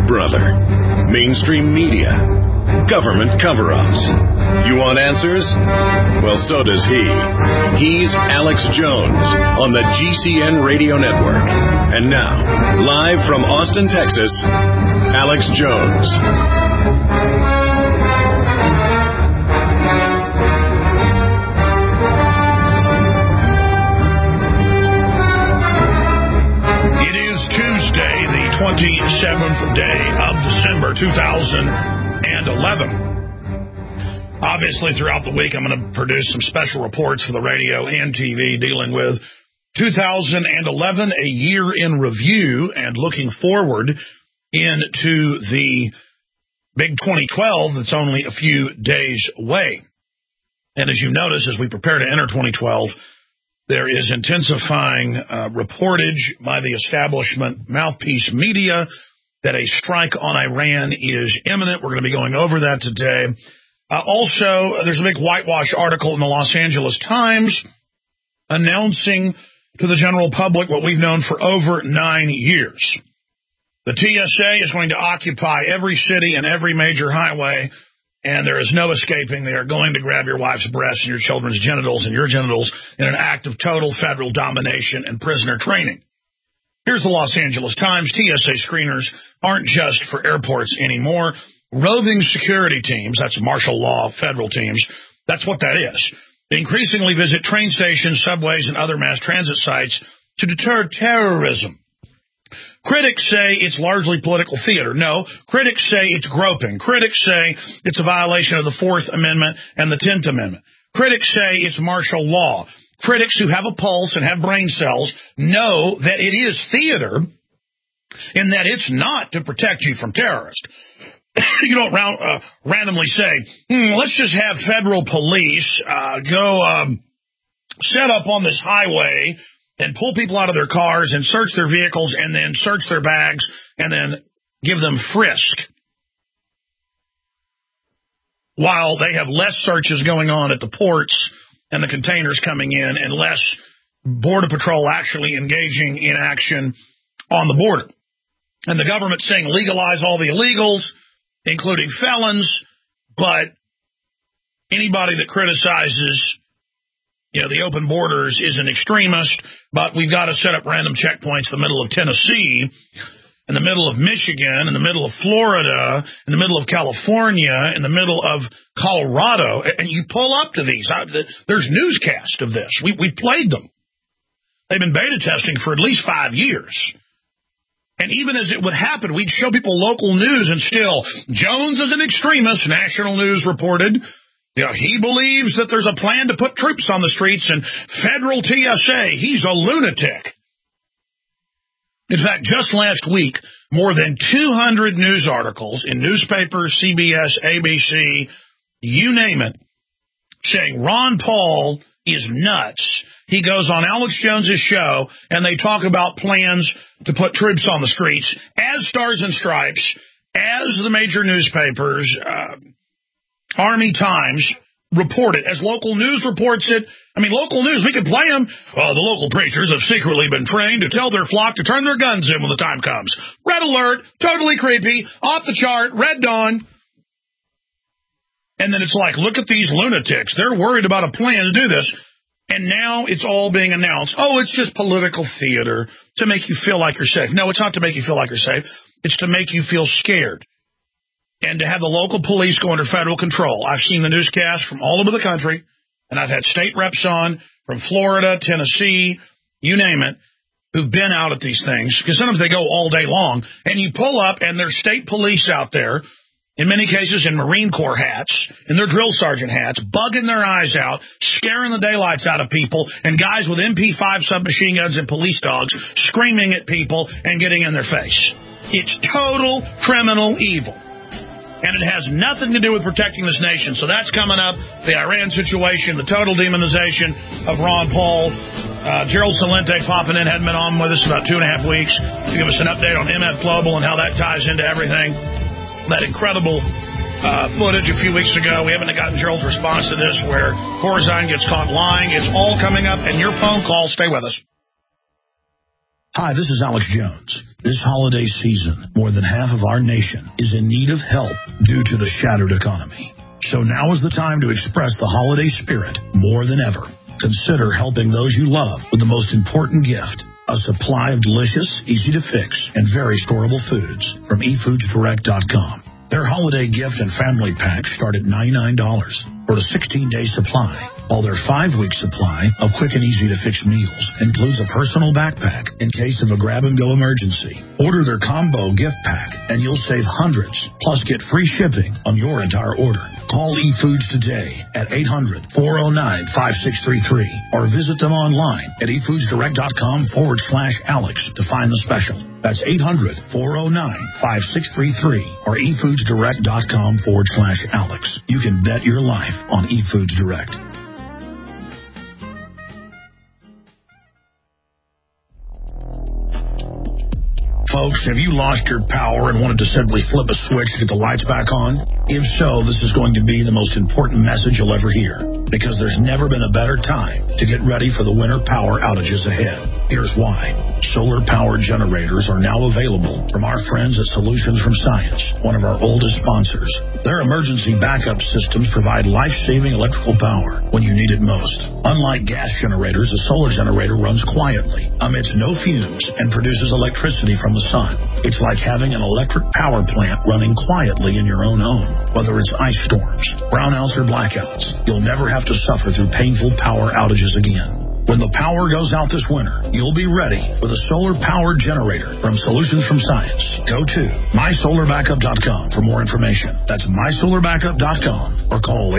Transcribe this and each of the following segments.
brother. Mainstream media. Government cover-ups. You want answers? Well, so does he. He's Alex Jones on the GCN Radio Network. And now, live from Austin, Texas, Alex Jones. It is Tuesday, the 27th day of December, 2011. Obviously, throughout the week, I'm going to produce some special reports for the radio and TV dealing with 2011, a year in review, and looking forward into the big 2012 that's only a few days away. And as you notice, as we prepare to enter 2012, there is intensifying reportage by the establishment mouthpiece media that a strike on Iran is imminent. We're going to be going over that today. Also, there's a big whitewash article in the Los Angeles Times announcing to the general public what we've known for over 9 years. The TSA is going to occupy every city and every major highway, and there is no escaping. They are going to grab your wife's breasts and your children's genitals and your genitals in an act of total federal domination and prisoner training. Here's the Los Angeles Times. TSA screeners aren't just for airports anymore. Roving security teams, that's martial law federal teams, that's what that is. They increasingly visit train stations, subways, and other mass transit sites to deter terrorism. Critics say it's largely political theater. No, critics say it's groping. Critics say it's a violation of the Fourth Amendment and the 10th Amendment. Critics say it's martial law. Critics who have a pulse and have brain cells know that it is theater and that it's not to protect you from terrorists. You don't randomly say, let's just have federal police go set up on this highway and pull people out of their cars and search their vehicles and then search their bags and then give them frisk, while they have less searches going on at the ports and the containers coming in and less Border Patrol actually engaging in action on the border. And the government saying legalize all the illegals, including felons, but anybody that criticizes, the open borders is an extremist, but we've got to set up random checkpoints in the middle of Tennessee, in the middle of Michigan, in the middle of Florida, in the middle of California, in the middle of Colorado, and you pull up to these. There's newscast of this. We played them. They've been beta testing for at least 5 years. And even as it would happen, we'd show people local news, and still, Jones is an extremist, National News reported. He believes that there's a plan to put troops on the streets, and federal TSA, he's a lunatic. In fact, just last week, more than 200 news articles in newspapers, CBS, ABC, you name it, saying Ron Paul is nuts. He goes on Alex Jones's show, and they talk about plans to put troops on the streets, as Stars and Stripes, as the major newspapers, Army Times report it, as local news reports it. I mean, local news, we could play them. Well, the local preachers have secretly been trained to tell their flock to turn their guns in when the time comes. Red alert, totally creepy, off the chart, Red Dawn. And then it's like, look at these lunatics. They're worried about a plan to do this. And now it's all being announced. Oh, it's just political theater to make you feel like you're safe. No, it's not to make you feel like you're safe. It's to make you feel scared. And to have the local police go under federal control. I've seen the newscast from all over the country, and I've had state reps on from Florida, Tennessee, you name it, who've been out at these things. Because sometimes they go all day long, and you pull up, and there's state police out there, in many cases in Marine Corps hats, in their drill sergeant hats, bugging their eyes out, scaring the daylights out of people, and guys with MP5 submachine guns and police dogs screaming at people and getting in their face. It's total criminal evil. And it has nothing to do with protecting this nation. So that's coming up. The Iran situation, the total demonization of Ron Paul. Gerald Celente popping in, hadn't been on with us about 2.5 weeks to give us an update on MF Global and how that ties into everything. That incredible footage a few weeks ago. We haven't gotten Gerald's response to this, where Corzine gets caught lying. It's all coming up, and your phone call. Stay with us. Hi, this is Alex Jones. This holiday season, more than half of our nation is in need of help due to the shattered economy. So now is the time to express the holiday spirit more than ever. Consider helping those you love with the most important gift, a supply of delicious, easy-to-fix, and very storable foods from eFoodsDirect.com. Their holiday gift and family packs start at $99 for a 16-day supply, while their 5-week supply of quick and easy-to-fix meals includes a personal backpack in case of a grab-and-go emergency. Order their combo gift pack, and you'll save hundreds, plus get free shipping on your entire order. Call eFoods today at 800-409-5633 or visit them online at eFoodsDirect.com/Alex to find the special. That's 800-409-5633 or eFoodsDirect.com/Alex. You can bet your life on eFoods Direct. Folks, have you lost your power and wanted to simply flip a switch to get the lights back on? If so, this is going to be the most important message you'll ever hear, because there's never been a better time to get ready for the winter power outages ahead. Here's why. Solar-powered generators are now available from our friends at Solutions from Science, one of our oldest sponsors. Their emergency backup systems provide life-saving electrical power when you need it most. Unlike gas generators, a solar generator runs quietly, emits no fumes, and produces electricity from the sun. It's like having an electric power plant running quietly in your own home. Whether it's ice storms, brownouts, or blackouts, you'll never have to suffer through painful power outages again. When the power goes out this winter, you'll be ready with a solar-powered generator from Solutions from Science. Go to mysolarbackup.com for more information. That's mysolarbackup.com or call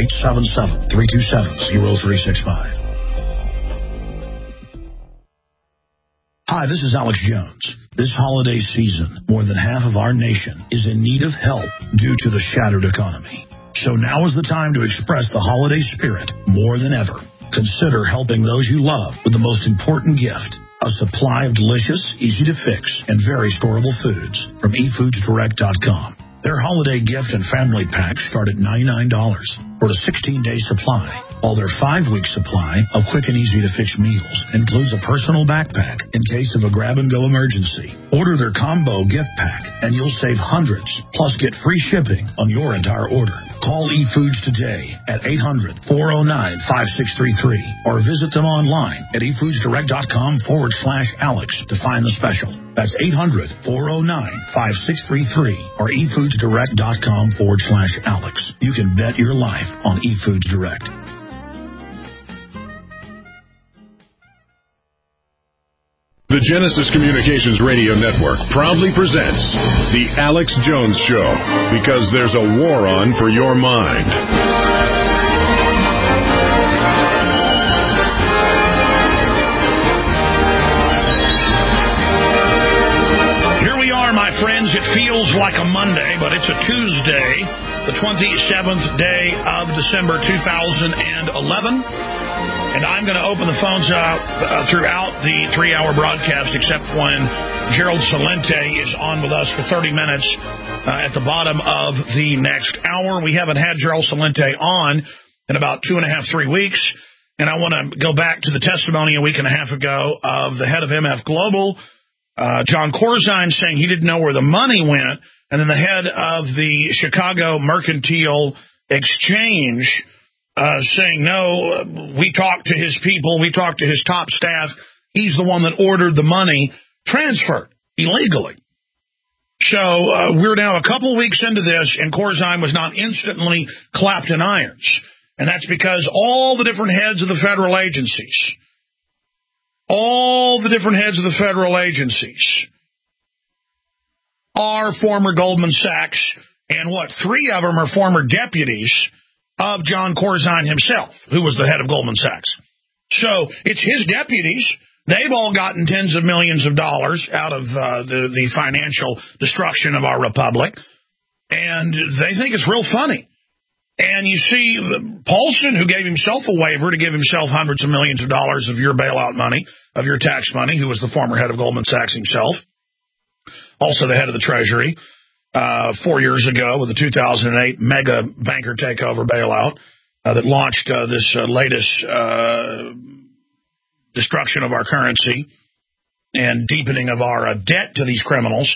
877-327-0365. Hi, this is Alex Jones. This holiday season, more than half of our nation is in need of help due to the shattered economy. So now is the time to express the holiday spirit more than ever. Consider helping those you love with the most important gift, a supply of delicious, easy-to-fix, and very storable foods from eFoodsDirect.com. Their holiday gift and family packs start at $99 for a 16-day supply, while their 5-week supply of quick and easy-to-fix meals includes a personal backpack in case of a grab-and-go emergency. Order their combo gift pack, and you'll save hundreds, plus get free shipping on your entire order. Call eFoods today at 800-409-5633 or visit them online at eFoodsDirect.com/Alex to find the special. That's 800-409-5633 or eFoodsDirect.com/Alex. You can bet your life on eFoods Direct. The Genesis Communications Radio Network proudly presents The Alex Jones Show, because there's a war on for your mind. Here we are, my friends. It feels like a Monday, but it's a Tuesday, the 27th day of December 2011. And I'm going to open the phones up throughout the 3-hour broadcast, except when Gerald Celente is on with us for 30 minutes at the bottom of the next hour. We haven't had Gerald Celente on in about 2.5, 3 weeks. And I want to go back to the testimony a week and a half ago of the head of MF Global, John Corzine, saying he didn't know where the money went. And then the head of the Chicago Mercantile Exchange saying, no, we talked to his people, we talked to his top staff. He's the one that ordered the money transferred illegally. So we're now a couple weeks into this, and Corzine was not instantly clapped in irons. And that's because all the different heads of the federal agencies, are former Goldman Sachs, and 3 of them are former deputies of John Corzine himself, who was the head of Goldman Sachs. So it's his deputies. They've all gotten tens of millions of dollars out of the financial destruction of our republic, and they think it's real funny. And you see Paulson, who gave himself a waiver to give himself hundreds of millions of dollars of your bailout money, of your tax money, who was the former head of Goldman Sachs himself, also the head of the Treasury, 4 years ago with the 2008 mega banker takeover bailout that launched this latest destruction of our currency. and deepening of our debt to these criminals.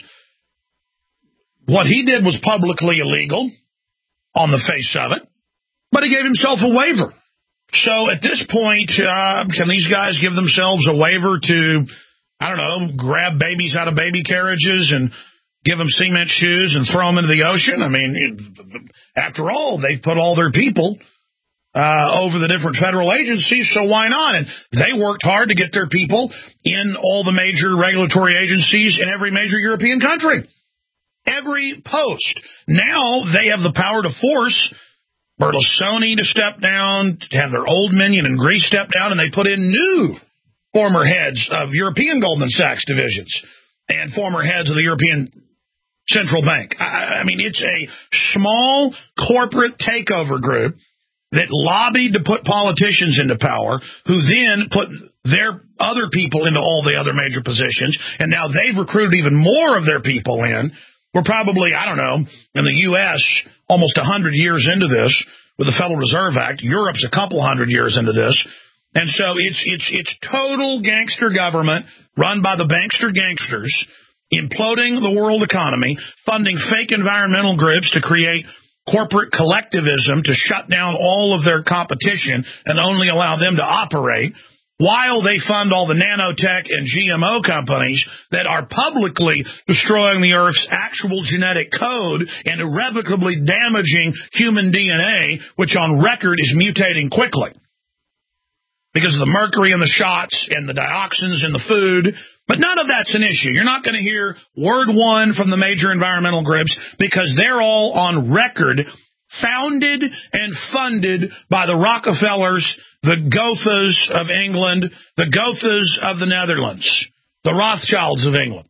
What he did was publicly illegal on the face of it, but he gave himself a waiver. So at this point, can these guys give themselves a waiver to, I don't know, grab babies out of baby carriages and give them cement shoes and throw them into the ocean? I mean, after all, they've put all their people over the different federal agencies, so why not? And they worked hard to get their people in all the major regulatory agencies in every major European country. Every post. Now they have the power to force Berlusconi to step down, to have their old minion in Greece step down, and they put in new former heads of European Goldman Sachs divisions and former heads of the European Central Bank. I mean, it's a small corporate takeover group that lobbied to put politicians into power, who then put their other people into all the other major positions, and now they've recruited even more of their people in. We're probably, I don't know, in the U.S., almost 100 years into this with the Federal Reserve Act. Europe's a couple hundred years into this. And so it's total gangster government run by the bankster gangsters, imploding the world economy, funding fake environmental groups to create corporate collectivism to shut down all of their competition and only allow them to operate, while they fund all the nanotech and GMO companies that are publicly destroying the Earth's actual genetic code and irrevocably damaging human DNA, which on record is mutating quickly because of the mercury in the shots and the dioxins in the food. But none of that's an issue. You're not going to hear word one from the major environmental groups because they're all on record founded and funded by the Rockefellers, the Gothas of England, the Gothas of the Netherlands, the Rothschilds of England.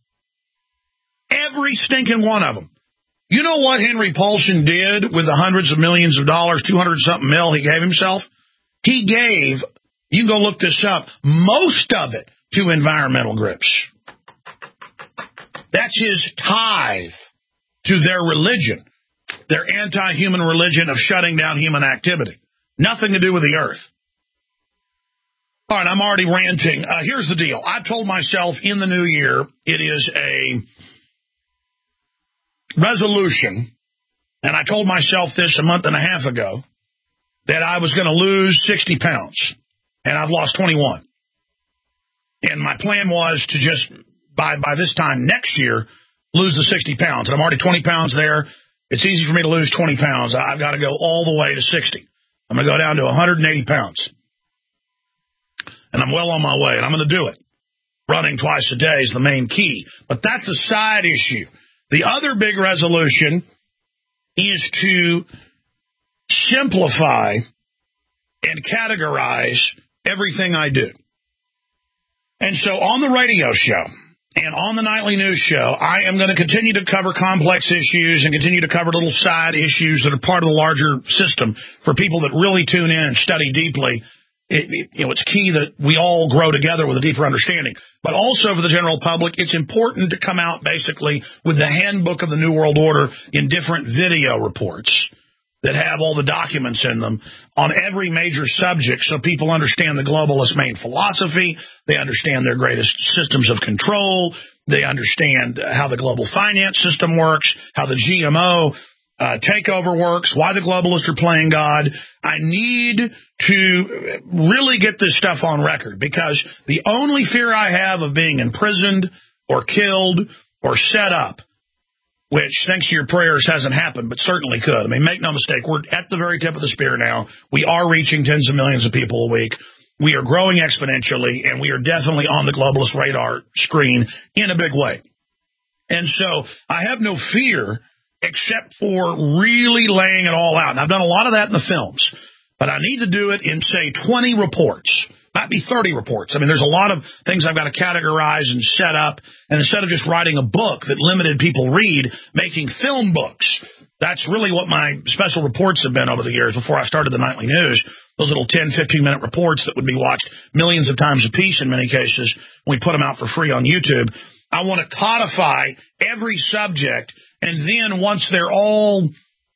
Every stinking one of them. You know what Henry Paulson did with the hundreds of millions of dollars, 200-something mil he gave himself? He gave, you can go look this up, most of it to environmental groups. That's his tithe to their religion. Their anti-human religion of shutting down human activity. Nothing to do with the earth. All right, I'm already ranting. Here's the deal. I told myself in the new year, it is a resolution, and I told myself this a month and a half ago, that I was going to lose 60 pounds, and I've lost 21. And my plan was to just, by this time next year, lose the 60 pounds. And I'm already 20 pounds there. It's easy for me to lose 20 pounds. I've got to go all the way to 60. I'm going to go down to 180 pounds. And I'm well on my way, and I'm going to do it. Running twice a day is the main key. But that's a side issue. The other big resolution is to simplify and categorize everything I do. And so on the radio show and on the nightly news show, I am going to continue to cover complex issues and continue to cover little side issues that are part of the larger system for people that really tune in and study deeply. It's key that we all grow together with a deeper understanding. But also for the general public, it's important to come out basically with the handbook of the New World Order in different video reports that have all the documents in them on every major subject so people understand the globalist main philosophy, they understand their greatest systems of control, they understand how the global finance system works, how the GMO takeover works, why the globalists are playing God. I need to really get this stuff on record because the only fear I have of being imprisoned or killed or set up, which, thanks to your prayers, hasn't happened, but certainly could. I mean, make no mistake, we're at the very tip of the spear now. We are reaching tens of millions of people a week. We are growing exponentially, and we are definitely on the globalist radar screen in a big way. And so I have no fear except for really laying it all out. And I've done a lot of that in the films, but I need to do it in, say, 20 reports. Might be 30 reports. I mean, there's a lot of things I've got to categorize and set up. And instead of just writing a book that limited people read, making film books. That's really what my special reports have been over the years before I started the nightly news. Those little 10, 15-minute reports that would be watched millions of times apiece in many cases. We put them out for free on YouTube. I want to codify every subject, and then once they're all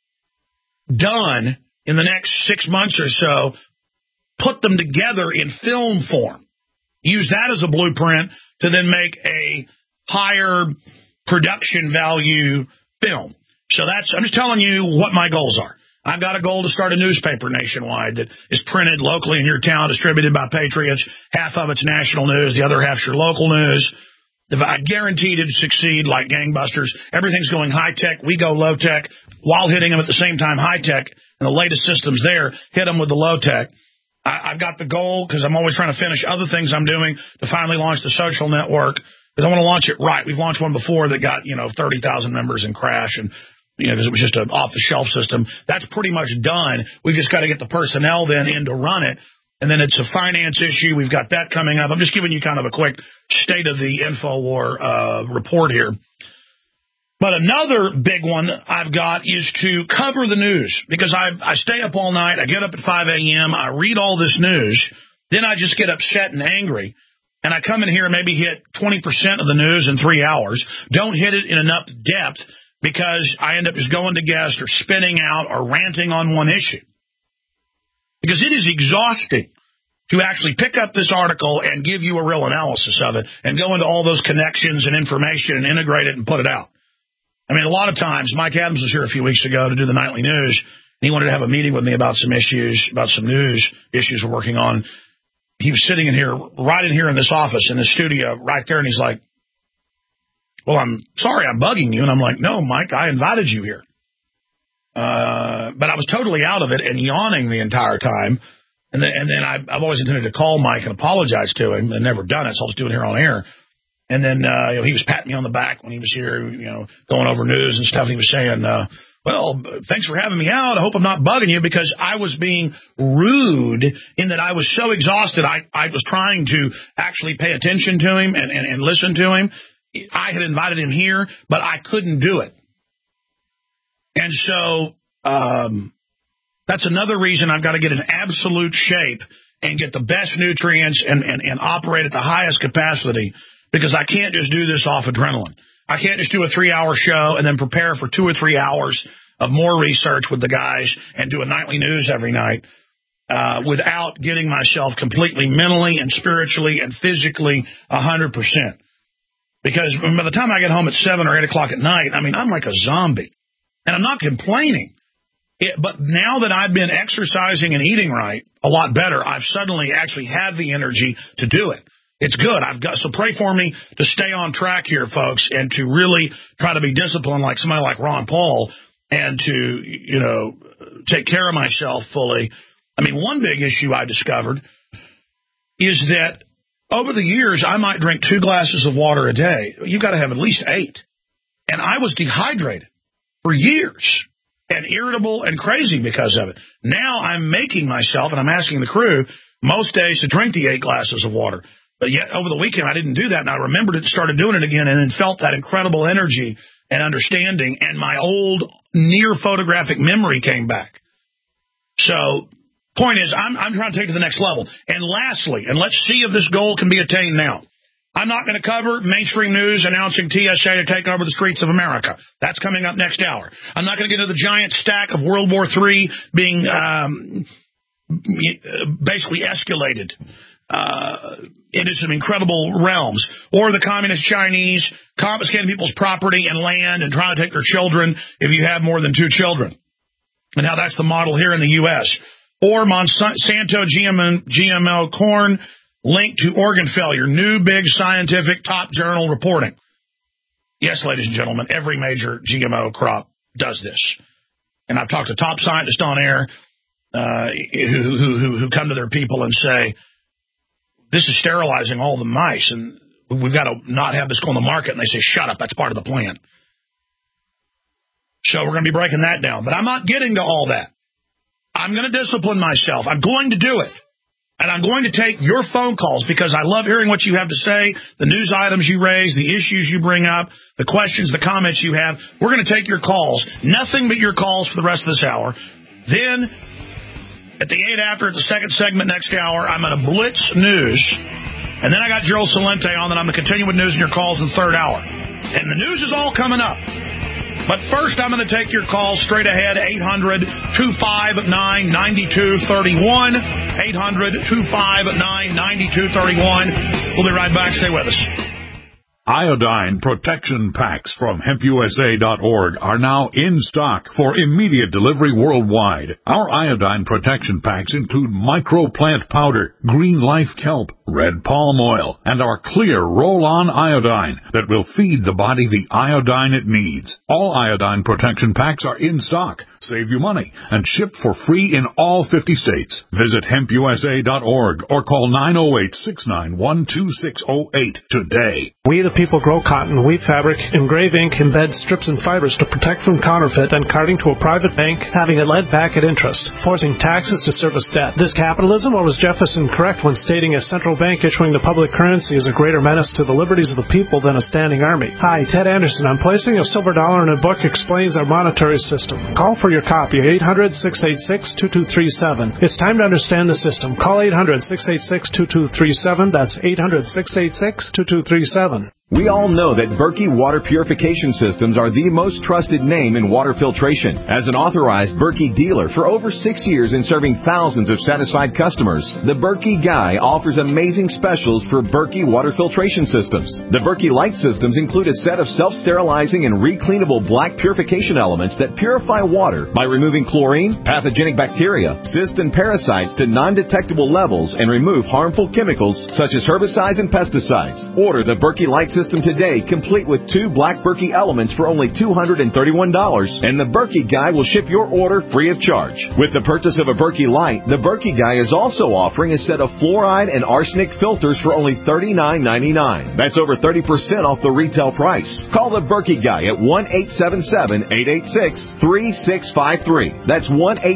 done in the next 6 months or so, put them together in film form, use that as a blueprint to then make a higher production value film. So I'm just telling you what my goals are. I've got a goal to start a newspaper nationwide that is printed locally in your town, distributed by patriots. Half of it's national news, the other half's your local news. I guarantee to succeed like gangbusters. Everything's going high-tech. We go low-tech while hitting them at the same time high-tech. And the latest systems there, hit them with the low-tech. I've got the goal, because I'm always trying to finish other things I'm doing, to finally launch the social network, because I want to launch it right. We've launched one before that got, 30,000 members and crash, and because it was just an off-the-shelf system. That's pretty much done. We've just got to get the personnel then in to run it. And then it's a finance issue. We've got that coming up. I'm just giving you kind of a quick state of the InfoWar report here. But another big one I've got is to cover the news, because I stay up all night. I get up at 5 a.m. I read all this news. Then I just get upset and angry. And I come in here and maybe hit 20% of the news in 3 hours. Don't hit it in enough depth, because I end up just going to guest or spinning out or ranting on one issue. Because it is exhausting to actually pick up this article and give you a real analysis of it and go into all those connections and information and integrate it and put it out. I mean, a lot of times, Mike Adams was here a few weeks ago to do the nightly news, and he wanted to have a meeting with me about some issues, about some news issues we're working on. He was sitting in here, right in here in this office, in the studio, right there, and he's like, well, I'm sorry I'm bugging you. And I'm like, no, Mike, I invited you here. But I was totally out of it and yawning the entire time. And then I've always intended to call Mike and apologize to him, and never done it, so I'll just do it here on air. And then he was patting me on the back when he was here, going over news and stuff. And he was saying, well, thanks for having me out. I hope I'm not bugging you, because I was being rude in that I was so exhausted. I was trying to actually pay attention to him and listen to him. I had invited him here, but I couldn't do it. And so that's another reason I've got to get in absolute shape and get the best nutrients and operate at the highest capacity, because I can't just do this off adrenaline. I can't just do a 3-hour show and then prepare for 2 or 3 hours of more research with the guys and do a nightly news every night without getting myself completely mentally and spiritually and physically 100%. Because by the time I get home at 7 or 8 o'clock at night, I mean, I'm like a zombie. And I'm not complaining. But now that I've been exercising and eating right a lot better, I've suddenly actually had the energy to do it. It's good. So pray for me to stay on track here, folks, and to really try to be disciplined like somebody like Ron Paul, and to, take care of myself fully. I mean, one big issue I discovered is that over the years, I might drink 2 glasses of water a day. You've got to have at least 8. And I was dehydrated for years and irritable and crazy because of it. Now I'm making myself, and I'm asking the crew most days to drink the 8 glasses of water. But yet over the weekend, I didn't do that, and I remembered it, started doing it again, and then felt that incredible energy and understanding, and my old near photographic memory came back. So point is, I'm trying to take it to the next level. And lastly, and let's see if this goal can be attained now, I'm not going to cover mainstream news announcing TSA to take over the streets of America. That's coming up next hour. I'm not going to get into the giant stack of World War III being basically escalated into some incredible realms, or the communist Chinese confiscating people's property and land and trying to take their children if you have more than 2 children, and how that's the model here in the U.S., or Monsanto GMO corn linked to organ failure, new big scientific top journal reporting. Yes, ladies and gentlemen, every major GMO crop does this. And I've talked to top scientists on air who come to their people and say, this is sterilizing all the mice, and we've got to not have this go on the market. And they say, shut up, that's part of the plan. So we're going to be breaking that down. But I'm not getting to all that. I'm going to discipline myself. I'm going to do it. And I'm going to take your phone calls, because I love hearing what you have to say, the news items you raise, the issues you bring up, the questions, the comments you have. We're going to take your calls, nothing but your calls for the rest of this hour. Then, at the 8 after, at the second segment next hour, I'm going to blitz news. And then I got Gerald Celente on, and I'm going to continue with news and your calls in the third hour. And the news is all coming up. But first, I'm going to take your call straight ahead, 800-259-9231, 800-259-9231. We'll be right back. Stay with us. Iodine protection packs from HempUSA.org are now in stock for immediate delivery worldwide. Our iodine protection packs include microplant powder, green life kelp, red palm oil, and our clear roll-on iodine that will feed the body the iodine it needs. All iodine protection packs are in stock, save you money, and shipped for free in all 50 states. Visit HempUSA.org or call 908-691-2608 today. We the people grow cotton, weave fabric, engrave ink, embed strips and fibers to protect from counterfeit and carting to a private bank, having it lent back at interest, forcing taxes to service debt. This capitalism, or was Jefferson correct when stating a central bank issuing the public currency is a greater menace to the liberties of the people than a standing army? Hi, Ted Anderson. I'm placing a silver dollar in a book explains our monetary system. Call for your copy, 800-686-2237. It's time to understand the system. Call 800-686-2237. That's 800-686-2237. We all know that Berkey Water Purification Systems are the most trusted name in water filtration. As an authorized Berkey dealer for over 6 years and serving thousands of satisfied customers, the Berkey Guy offers amazing specials for Berkey Water Filtration Systems. The Berkey Light Systems include a set of self-sterilizing and recleanable black purification elements that purify water by removing chlorine, pathogenic bacteria, cysts, and parasites to non-detectable levels and remove harmful chemicals such as herbicides and pesticides. Order the Berkey Light System today, complete with 2 black Berkey elements for only $231, and the Berkey Guy will ship your order free of charge. With the purchase of a Berkey Light, the Berkey Guy is also offering a set of fluoride and arsenic filters for only $39.99. That's over 30% off the retail price. Call the Berkey Guy at 1-877-886-3653. That's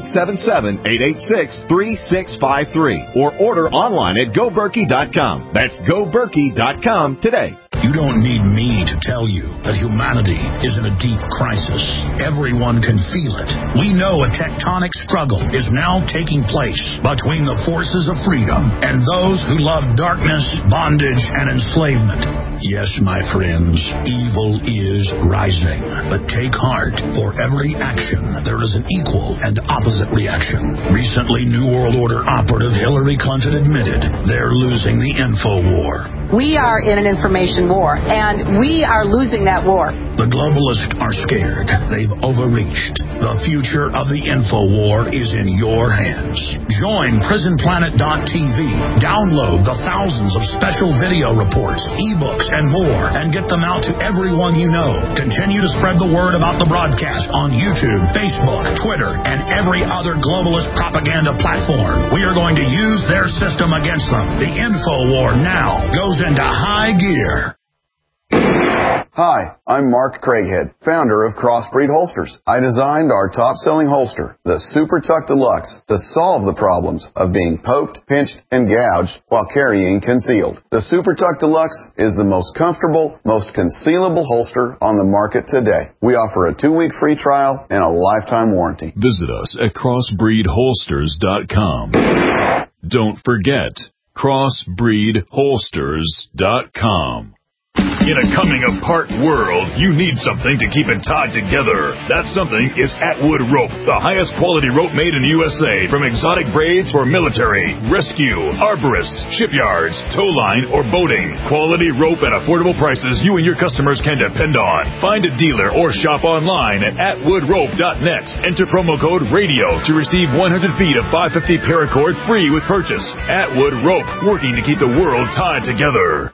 1-877-886-3653. Or order online at GoBerkey.com. That's GoBerkey.com today. You don't need me to tell you that humanity is in a deep crisis. Everyone can feel it. We know a tectonic struggle is now taking place between the forces of freedom and those who love darkness, bondage, and enslavement. Yes, my friends, evil is rising. But take heart. For every action, there is an equal and opposite reaction. Recently, New World Order operative Hillary Clinton admitted they're losing the info war. We are in an information war, and we are losing that war. The globalists are scared. They've overreached. The future of the info war is in your hands. Join PrisonPlanet.tv. Download the thousands of special video reports, ebooks, and more, and get them out to everyone you know. Continue to spread the word about the broadcast on YouTube, Facebook, Twitter, and every other globalist propaganda platform. We are going to use their system against them. The info war now goes into high gear. Hi, I'm Mark Craighead, founder of Crossbreed Holsters. I designed our top-selling holster, the Super Tuck Deluxe, to solve the problems of being poked, pinched, and gouged while carrying concealed. The Super Tuck Deluxe is the most comfortable, most concealable holster on the market today. We offer a 2-week free trial and a lifetime warranty. Visit us at crossbreedholsters.com. Don't forget, crossbreedholsters.com. In a coming-apart world, you need something to keep it tied together. That something is Atwood Rope, the highest quality rope made in the USA, from exotic braids for military, rescue, arborists, shipyards, tow line, or boating. Quality rope at affordable prices you and your customers can depend on. Find a dealer or shop online at atwoodrope.net. Enter promo code RADIO to receive 100 feet of 550 paracord free with purchase. Atwood Rope, working to keep the world tied together.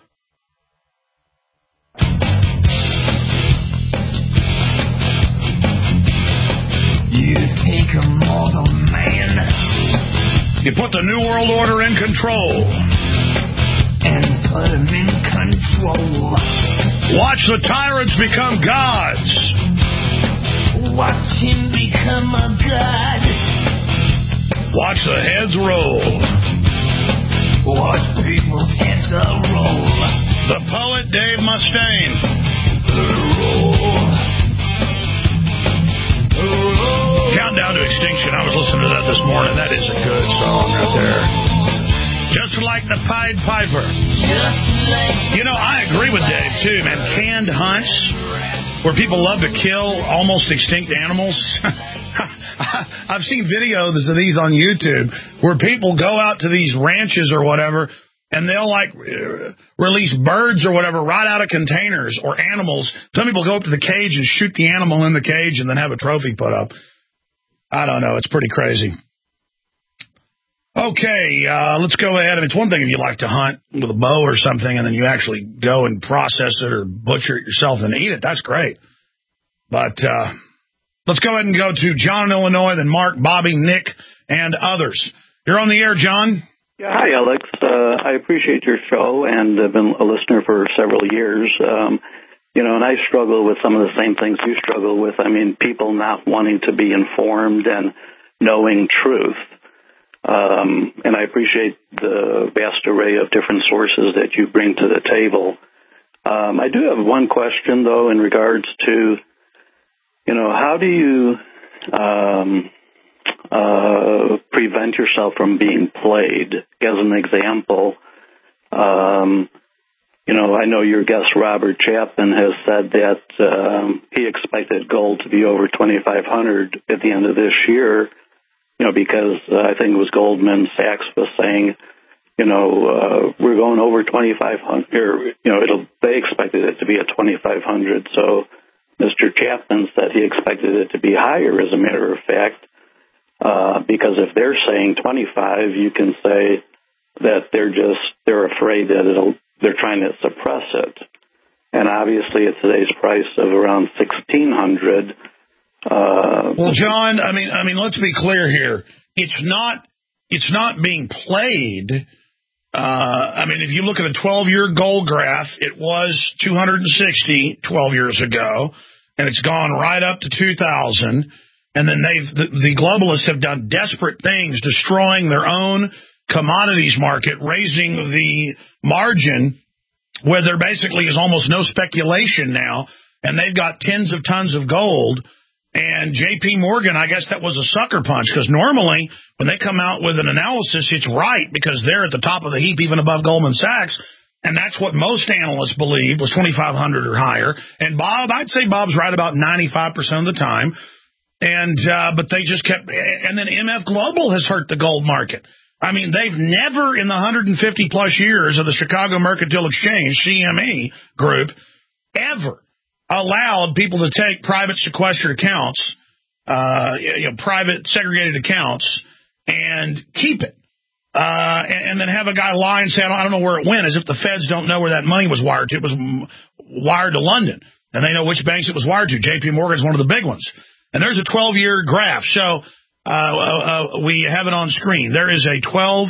You take a mortal man. You put the New World Order in control. And put him in control. Watch the tyrants become gods. Watch him become a god. Watch the heads roll. Watch people's heads roll. The poet Dave Mustaine. Roll. Countdown to Extinction. I was listening to that this morning. That is a good song right there. Just like the Pied Piper. Just like You know, I agree with Dave, too, man. Can land hunts where people love to kill almost extinct animals. I've seen videos of these on YouTube where people go out to these ranches or whatever, and they'll release birds or whatever right out of containers, or animals. Some people go up to the cage and shoot the animal in the cage and then have a trophy put up. I don't know. It's pretty crazy. Okay, let's go ahead. It's one thing if you like to hunt with a bow or something and then you actually go and process it or butcher it yourself and eat it. That's great. But let's go ahead and go to John in Illinois, then Mark, Bobby, Nick, and others. You're on the air, John. Yeah, hi, Alex. I appreciate your show, and I've been a listener for several years. And I struggle with some of the same things you struggle with. I mean, people not wanting to be informed and knowing truth. And I appreciate the vast array of different sources that you bring to the table. I do have one question, though, in regards to, how do you prevent yourself from being played? As an example, I know your guest Robert Chapman has said that he expected gold to be over 2,500 at the end of this year, because I think it was Goldman Sachs was saying, we're going over 2,500, they expected it to be at 2,500. So Mr. Chapman said he expected it to be higher, as a matter of fact, because if they're saying 25, you can say that they're afraid that they're trying to suppress it. And obviously at today's price of around 1,600. Well, John, I mean, let's be clear here. It's not being played. If you look at a 12-year gold graph, it was 260 12 years ago, and it's gone right up to 2,000. And then the globalists have done desperate things, destroying their own commodities market, raising the margin where there basically is almost no speculation now, and they've got tens of tons of gold. And J.P. Morgan, I guess that was a sucker punch, because normally when they come out with an analysis, it's right, because they're at the top of the heap, even above Goldman Sachs. And that's what most analysts believe was 2,500 or higher. And Bob, I'd say Bob's right about 95% of the time. And but they just kept, and then MF Global has hurt the gold market. I mean, they've never in the 150 plus years of the Chicago Mercantile Exchange, CME group, ever allowed people to take private sequestered accounts, private segregated accounts, and keep it. And then have a guy lie and say, I don't know where it went, as if the feds don't know where that money was wired to. It was wired to London, and they know which banks it was wired to. J.P. Morgan's one of the big ones. And there's a 12-year graph. So we have it on screen. There is a 12...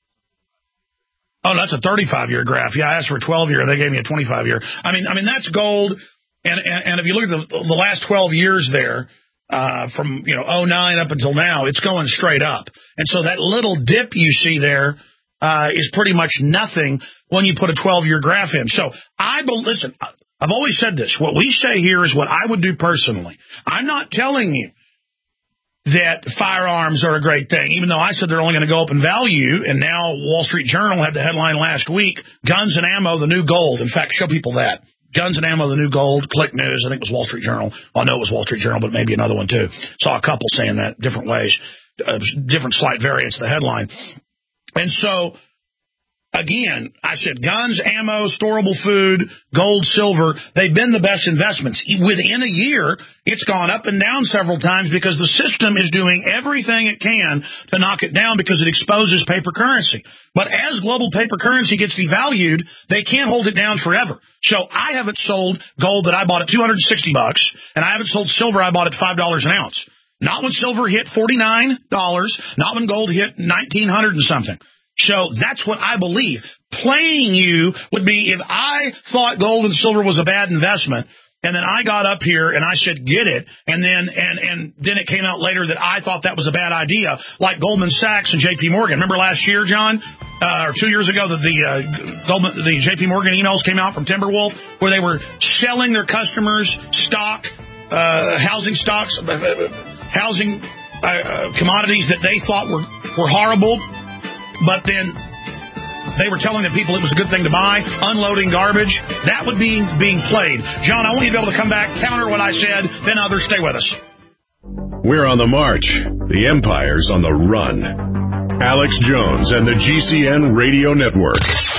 Oh, that's a 35-year graph. Yeah, I asked for a 12-year. They gave me a 25-year. I mean, that's gold. And if you look at the last 12 years there, from 09 up until now, it's going straight up. And so that little dip you see there is pretty much nothing when you put a 12-year graph in. So listen, I've always said this. What we say here is what I would do personally. I'm not telling you that firearms are a great thing, even though I said they're only going to go up in value. And now Wall Street Journal had the headline last week, guns and ammo, the new gold. In fact, show people that. Guns and ammo, the new gold. Click News, I think it was Wall Street Journal. Well, I know it was Wall Street Journal, but maybe another one too. Saw a couple saying that different ways, different slight variants of the headline. And so, again, I said guns, ammo, storable food, gold, silver, they've been the best investments. Within a year, it's gone up and down several times because the system is doing everything it can to knock it down because it exposes paper currency. But as global paper currency gets devalued, they can't hold it down forever. So I haven't sold gold that I bought at $260, and I haven't sold silver I bought at $5 an ounce. Not when silver hit $49, not when gold hit $1,900 and something. So that's what I believe. Playing you would be if I thought gold and silver was a bad investment, and then I got up here and I said, get it, and then it came out later that I thought that was a bad idea, like Goldman Sachs and J.P. Morgan. Remember last year, John, or 2 years ago, that the J.P. Morgan emails came out from Timberwolf where they were selling their customers stock, housing stocks, housing commodities that they thought were horrible. But then they were telling the people it was a good thing to buy, unloading garbage. That would be being played. John, I want you to be able to come back, counter what I said, then others stay with us. We're on the march. The empire's on the run. Alex Jones and the GCN Radio Network.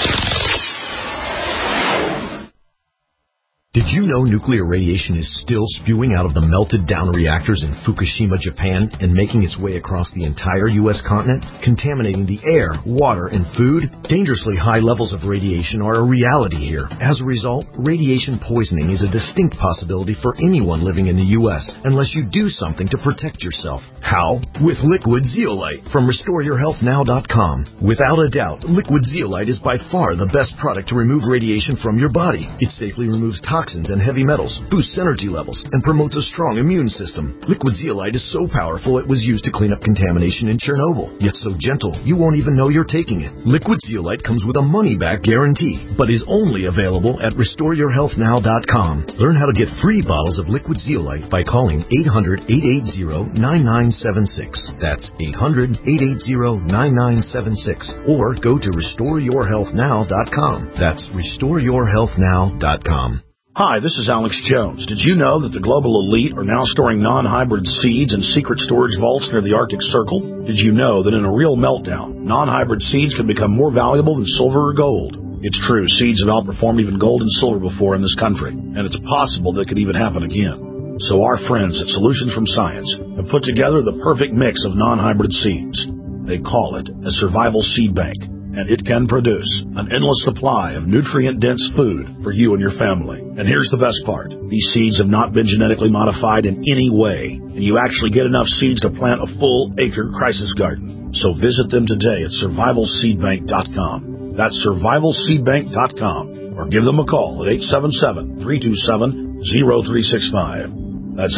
Did you know nuclear radiation is still spewing out of the melted down reactors in Fukushima, Japan, and making its way across the entire U.S. continent, contaminating the air, water, and food? Dangerously high levels of radiation are a reality here. As a result, radiation poisoning is a distinct possibility for anyone living in the U.S. unless you do something to protect yourself. How? With Liquid Zeolite from RestoreYourHealthNow.com. Without a doubt, Liquid Zeolite is by far the best product to remove radiation from your body. It safely removes toxins and heavy metals, boosts energy levels, and promotes a strong immune system. Liquid Zeolite is so powerful it was used to clean up contamination in Chernobyl, yet so gentle you won't even know you're taking it. Liquid Zeolite comes with a money-back guarantee, but is only available at RestoreYourHealthNow.com. Learn how to get free bottles of Liquid Zeolite by calling 800-880-9976. That's 800-880-9976. Or go to RestoreYourHealthNow.com. That's RestoreYourHealthNow.com. Hi, this is Alex Jones. Did you know that the global elite are now storing non-hybrid seeds in secret storage vaults near the Arctic Circle? Did you know that in a real meltdown, non-hybrid seeds can become more valuable than silver or gold? It's true, seeds have outperformed even gold and silver before in this country, and it's possible that could even happen again. So our friends at Solutions from Science have put together the perfect mix of non-hybrid seeds. They call it a survival seed bank, and it can produce an endless supply of nutrient-dense food for you and your family. And here's the best part. These seeds have not been genetically modified in any way, and you actually get enough seeds to plant a full-acre crisis garden. So visit them today at survivalseedbank.com. That's survivalseedbank.com. Or give them a call at 877-327-0365. That's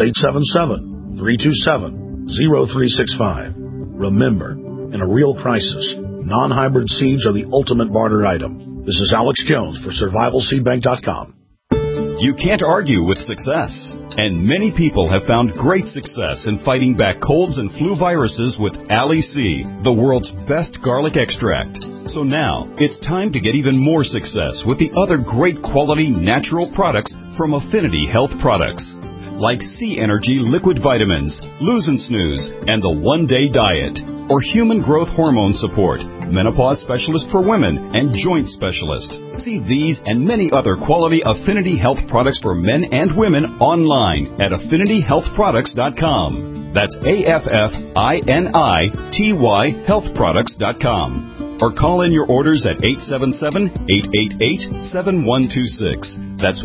877-327-0365. Remember, in a real crisis, non-hybrid seeds are the ultimate barter item. This is Alex Jones for survivalseedbank.com. You can't argue with success. And many people have found great success in fighting back colds and flu viruses with Ali-C, the world's best garlic extract. So now, it's time to get even more success with the other great quality natural products from Affinity Health Products. Like C Energy Liquid Vitamins, Lose and Snooze, and the One Day Diet. Or Human Growth Hormone Support, Menopause Specialist for Women, and Joint Specialist. See these and many other quality Affinity Health products for men and women online at AffinityHealthProducts.com. That's AFFINITY healthproducts.com. Or call in your orders at 877-888-7126. That's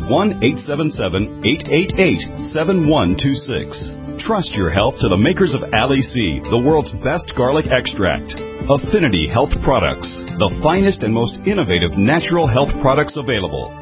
1-877-888-7126. Trust your health to the makers of Ali-C, the world's best garlic extract. Affinity Health Products, the finest and most innovative natural health products available.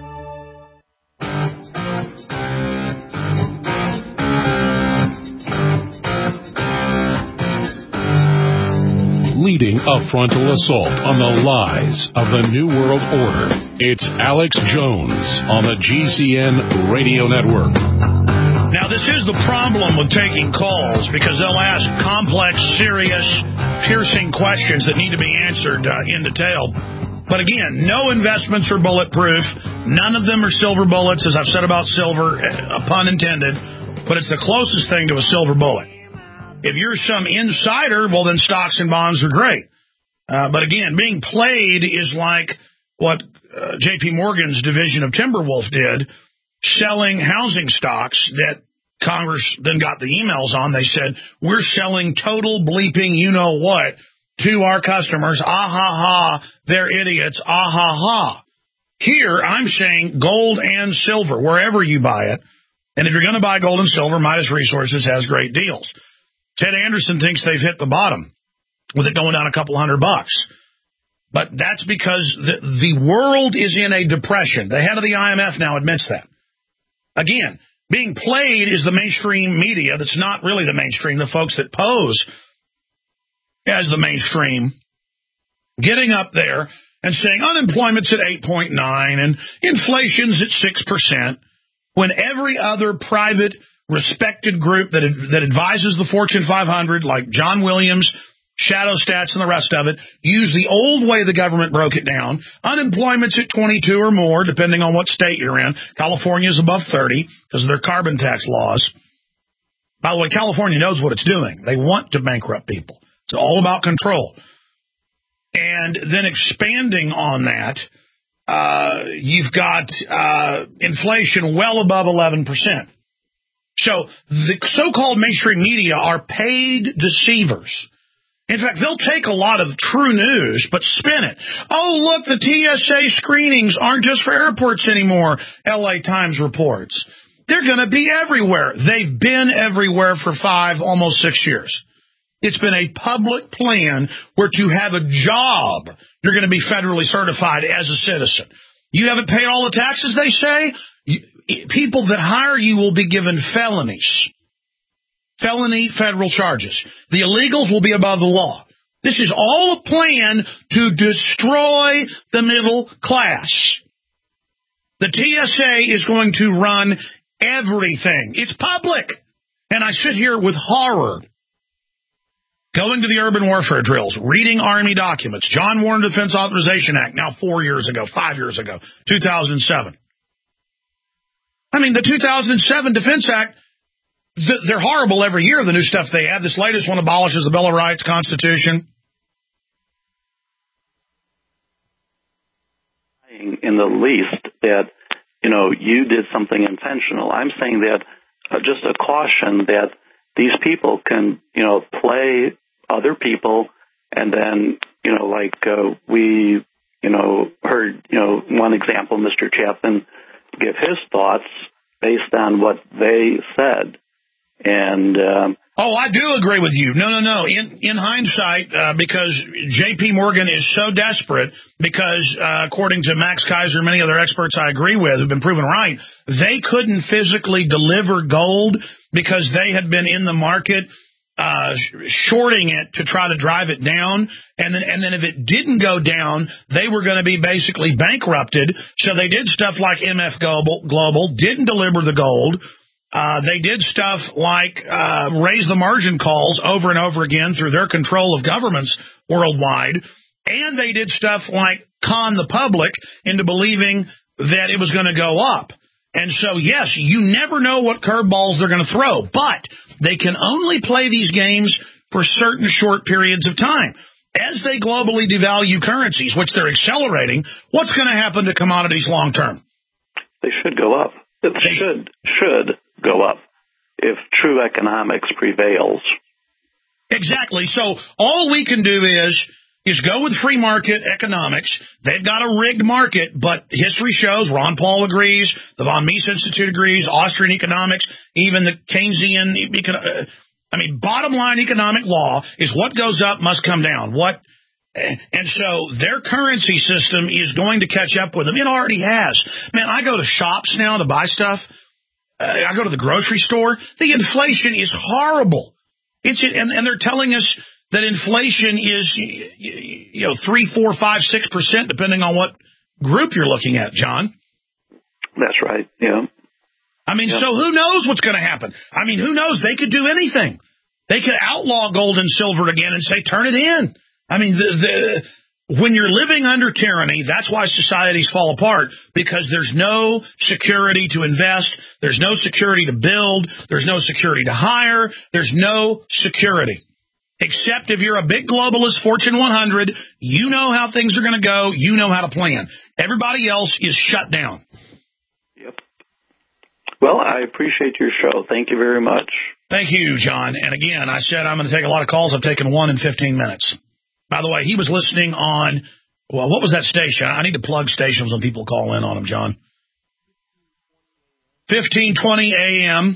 Leading a frontal assault on the lies of the New World Order. It's Alex Jones on the GCN Radio Network. Now, this is the problem with taking calls, because they'll ask complex, serious, piercing questions that need to be answered in detail. But again, no investments are bulletproof. None of them are silver bullets, as I've said about silver, a pun intended. But it's the closest thing to a silver bullet. If you're some insider, well, then stocks and bonds are great. But again, being played is like what J.P. Morgan's division of Timberwolf did, selling housing stocks that Congress then got the emails on. They said, we're selling total bleeping you-know-what to our customers. Ah, ha, ha, they're idiots. Ah, ha, ha. Here, I'm saying gold and silver, wherever you buy it. And if you're going to buy gold and silver, Midas Resources has great deals. Ted Anderson thinks they've hit the bottom with it going down a couple $100. But that's because the world is in a depression. The head of the IMF now admits that. Again, being played is the mainstream media that's not really the mainstream, the folks that pose as the mainstream, getting up there and saying unemployment's at 8.9 and inflation's at 6%, when every other private respected group that advises the Fortune 500, like John Williams, shadow stats and the rest of it. Use the old way the government broke it down. Unemployment's at 22 or more, depending on what state you're in. California's above 30 because of their carbon tax laws. By the way, California knows what it's doing. They want to bankrupt people. It's all about control. And then expanding on that, you've got inflation well above 11%. So the so-called mainstream media are paid deceivers. In fact, they'll take a lot of true news, but spin it. Oh, look, the TSA screenings aren't just for airports anymore, LA Times reports. They're going to be everywhere. They've been everywhere for 5, almost 6 years. It's been a public plan where to have a job, you're going to be federally certified as a citizen. You haven't paid all the taxes, they say? People that hire you will be given felonies. Felony federal charges. The illegals will be above the law. This is all a plan to destroy the middle class. The TSA is going to run everything. It's public. And I sit here with horror, going to the urban warfare drills, reading Army documents, John Warren Defense Authorization Act, now 5 years ago, 2007. I mean, the 2007 Defense Act, they're horrible every year, the new stuff they add. This latest one abolishes the Bill of Rights, Constitution. In the least that, you did something intentional. I'm saying that just a caution that these people can, play other people, and then, we, heard, one example, Mr. Chapman give his thoughts based on what they said. And I do agree with you. No. In hindsight, because J.P. Morgan is so desperate, because according to Max Kaiser and many other experts I agree with who've been proven right, they couldn't physically deliver gold because they had been in the market shorting it to try to drive it down, and then if it didn't go down, they were going to be basically bankrupted. So they did stuff like MF Global, didn't deliver the gold. They did stuff like raise the margin calls over and over again through their control of governments worldwide, and they did stuff like con the public into believing that it was going to go up. And so, yes, you never know what curveballs they're going to throw, but they can only play these games for certain short periods of time. As they globally devalue currencies, which they're accelerating, what's going to happen to commodities long term? They should go up. It should go up if true economics prevails. Exactly. So all we can do is go with free market economics. They've got a rigged market, but history shows, Ron Paul agrees, the von Mises Institute agrees, Austrian economics, even the Keynesian, bottom line economic law is what goes up must come down. And so their currency system is going to catch up with them. It already has. Man, I go to shops now to buy stuff. I go to the grocery store. The inflation is horrible. And they're telling us that inflation is 3, 4, 5, 6%, depending on what group you're looking at, John. That's right. Yeah. So who knows what's going to happen? Who knows? They could do anything. They could outlaw gold and silver again and say, turn it in. When you're living under tyranny, that's why societies fall apart, because there's no security to invest, there's no security to build, there's no security to hire, there's no security. Except if you're a big globalist Fortune 100, you know how things are going to go, you know how to plan. Everybody else is shut down. Yep. Well, I appreciate your show. Thank you very much. Thank you, John. And again, I said I'm going to take a lot of calls. I've taken one in 15 minutes. By the way, he was listening on, what was that station? I need to plug stations when people call in on them, John. 1520 AM,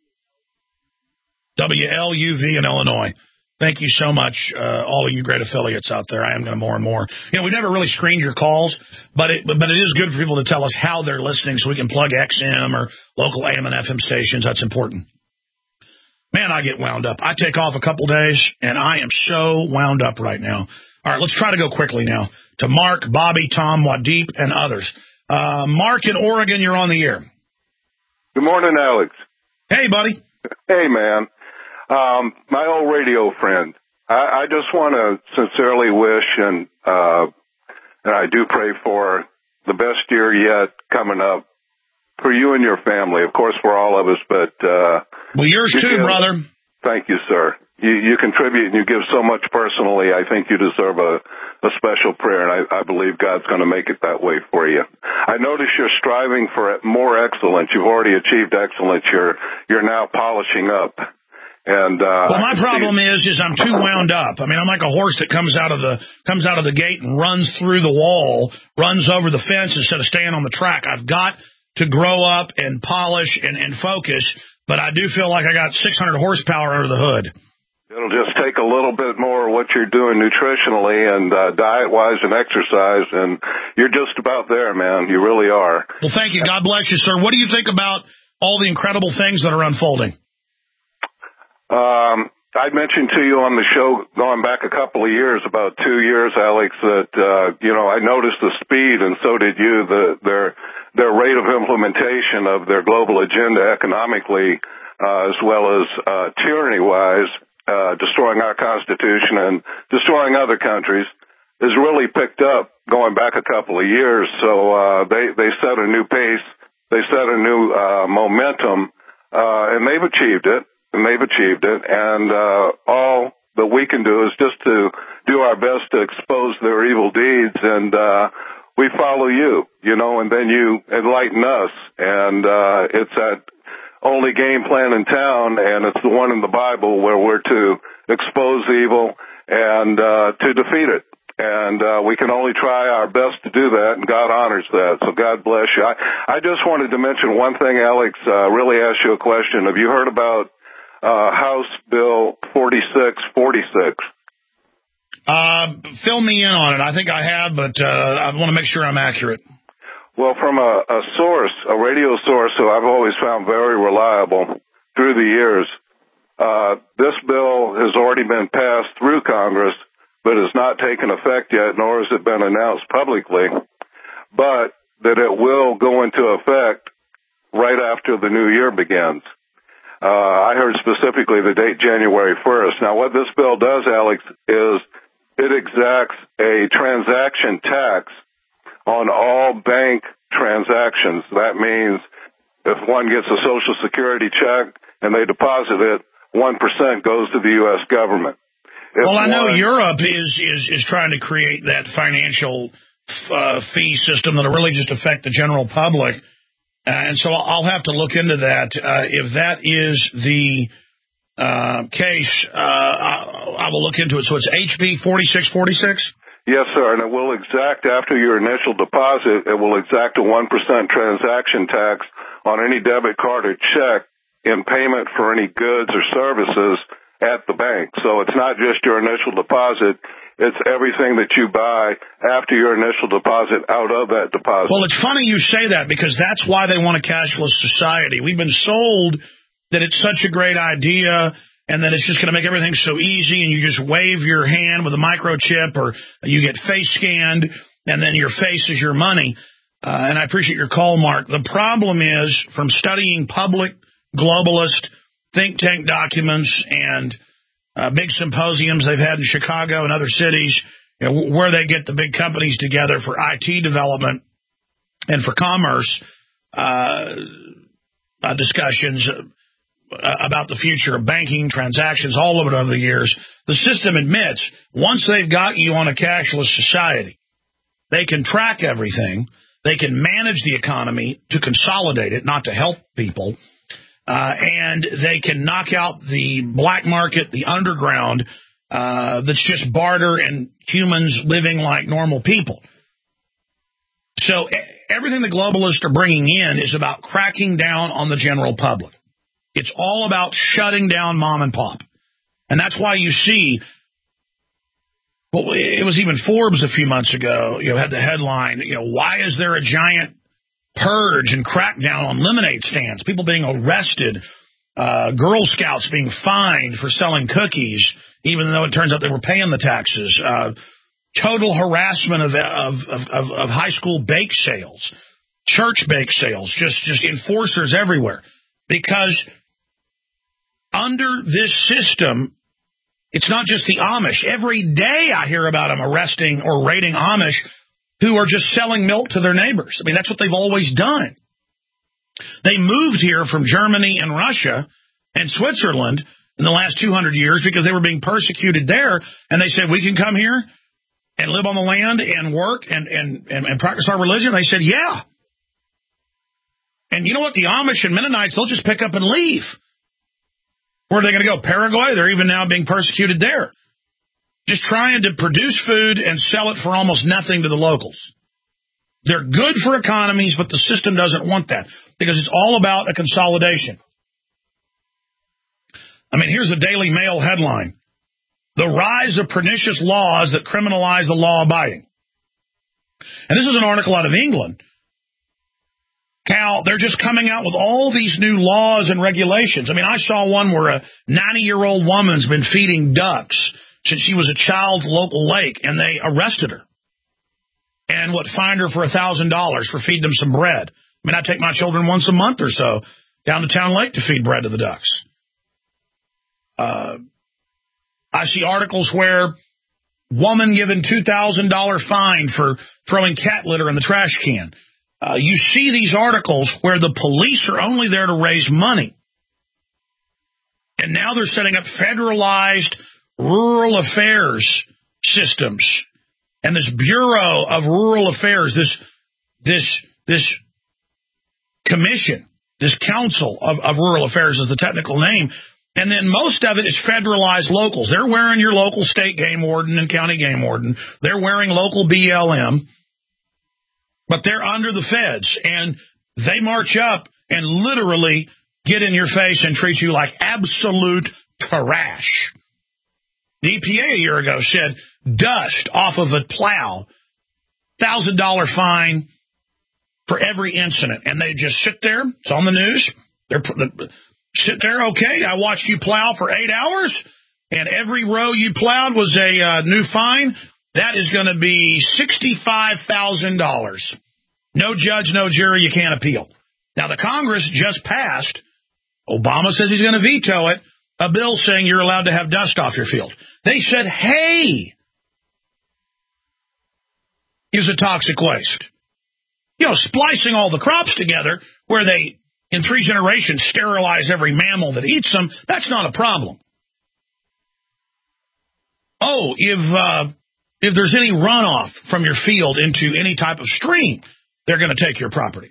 WLUV in Illinois. Thank you so much, all of you great affiliates out there. I am going to more and more. We never really screened your calls, but it is good for people to tell us how they're listening so we can plug XM or local AM and FM stations. That's important. Man, I get wound up. I take off a couple days, and I am so wound up right now. All right, let's try to go quickly now to Mark, Bobby, Tom, Wadeep, and others. Mark in Oregon, you're on the air. Good morning, Alex. Hey, buddy. Hey, man. My old radio friend. I just want to sincerely wish and I do pray for the best year yet coming up for you and your family. Of course, for all of us, but well, yours too, brother. Thank you, sir. You contribute and you give so much personally. I think you deserve a special prayer, and I believe God's going to make it that way for you. I notice you're striving for more excellence. You've already achieved excellence. You're now polishing up. And well, my problem is I'm too wound up. I mean, I'm like a horse that comes out of the gate and runs through the wall, runs over the fence instead of staying on the track. I've got to grow up and polish and focus, but I do feel like I got 600 horsepower under the hood. It'll just take a little bit more of what you're doing nutritionally and diet-wise and exercise, and you're just about there, man. You really are. Well, thank you. God bless you, sir. What do you think about all the incredible things that are unfolding? I mentioned to you on the show going back a couple of years, about 2 years, Alex, that, I noticed the speed, and so did you, their rate of implementation of their global agenda economically, as well as tyranny-wise, destroying our Constitution and destroying other countries, is really picked up going back a couple of years. So they set a new pace, they set a new momentum, and they've achieved it. And all that we can do is just to do our best to expose their evil deeds, and we follow you, and then you enlighten us, and it's that only game plan in town, and it's the one in the Bible where we're to expose evil and to defeat it. And we can only try our best to do that, and God honors that. So God bless you. I just wanted to mention one thing, Alex, really ask you a question. Have you heard about House Bill 4646? Fill me in on it. I think I have, but I want to make sure I'm accurate. Well, from a source, a radio source who I've always found very reliable through the years, this bill has already been passed through Congress, but has not taken effect yet, nor has it been announced publicly, but that it will go into effect right after the new year begins. I heard specifically the date January 1st. Now, what this bill does, Alex, is it exacts a transaction tax on all bank transactions. That means if one gets a Social Security check and they deposit it, 1% goes to the U.S. government. Well, I know Europe is trying to create that financial fee system that will really just affect the general public. And so I'll have to look into that. If that is the case, I will look into it. So it's HB 4646? Yes, sir, and it will exact, after your initial deposit, it will exact a 1% transaction tax on any debit card or check in payment for any goods or services at the bank. So it's not just your initial deposit, it's everything that you buy after your initial deposit out of that deposit. Well, it's funny you say that, because that's why they want a cashless society. We've been sold that it's such a great idea, and then it's just going to make everything so easy, and you just wave your hand with a microchip, or you get face scanned, and then your face is your money. And I appreciate your call, Mark. The problem is, from studying public globalist think tank documents and big symposiums they've had in Chicago and other cities, where they get the big companies together for IT development and for commerce discussions about the future of banking, transactions, all of it over the years. The system admits, once they've got you on a cashless society, they can track everything, they can manage the economy to consolidate it, not to help people, and they can knock out the black market, the underground, that's just barter and humans living like normal people. So everything the globalists are bringing in is about cracking down on the general public. It's all about shutting down mom and pop. And that's why you see, well, it was even Forbes a few months ago, had the headline, why is there a giant purge and crackdown on lemonade stands? People being arrested, Girl Scouts being fined for selling cookies, even though it turns out they were paying the taxes. Total harassment of high school bake sales, church bake sales, just enforcers everywhere. Because under this system, It's not just the Amish. Every day I hear about them arresting or raiding Amish who are just selling milk to their neighbors. I mean, that's what they've always done. They moved here from Germany and Russia and Switzerland in the last 200 years because they were being persecuted there, and they said, we can come here and live on the land and work and practice our religion? They said, yeah. And you know what? The Amish and Mennonites, they'll just pick up and leave. Where are they going to go? Paraguay? They're even now being persecuted there. Just trying to produce food and sell it for almost nothing to the locals. They're good for economies, but the system doesn't want that because it's all about a consolidation. I mean, here's a Daily Mail headline. The rise of pernicious laws that criminalize the law-abiding. And this is an article out of England. Cal, they're just coming out with all these new laws and regulations. I mean, I saw one where a 90-year-old woman's been feeding ducks since she was a child at the local lake, and they arrested her. And fined her for $1,000 for feeding them some bread. I mean, I take my children once a month or so down to Town Lake to feed bread to the ducks. I see articles where woman given $2,000 fine for throwing cat litter in the trash can. You see these articles where the police are only there to raise money. And now they're setting up federalized rural affairs systems. And this Bureau of Rural Affairs, this commission, this Council of Rural Affairs is the technical name. And then most of it is federalized locals. They're wearing your local state game warden and county game warden. They're wearing local BLM. But they're under the feds. And they march up and literally get in your face and treat you like absolute trash. The EPA a year ago said dust off of a plow, $1,000 fine for every incident. And they just sit there. It's on the news. Sit there, okay, I watched you plow for 8 hours, and every row you plowed was a new fine. That is going to be $65,000. No judge, no jury, you can't appeal. Now, the Congress just passed, Obama says he's going to veto it, a bill saying you're allowed to have dust off your field. They said, hey, here's a toxic waste. You know, splicing all the crops together where they, in 3 generations, sterilize every mammal that eats them, that's not a problem. Oh, if there's any runoff from your field into any type of stream, they're going to take your property.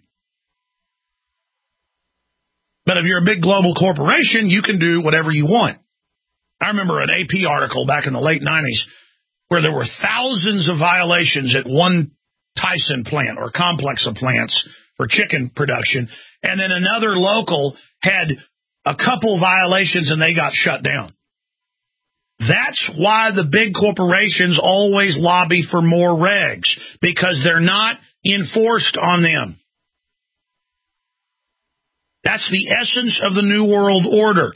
But if you're a big global corporation, you can do whatever you want. I remember an AP article back in the late 90s where there were thousands of violations at one Tyson plant or complex of plants for chicken production, and then another local had a couple violations and they got shut down. That's why the big corporations always lobby for more regs, because they're not enforced on them. That's the essence of the New World Order.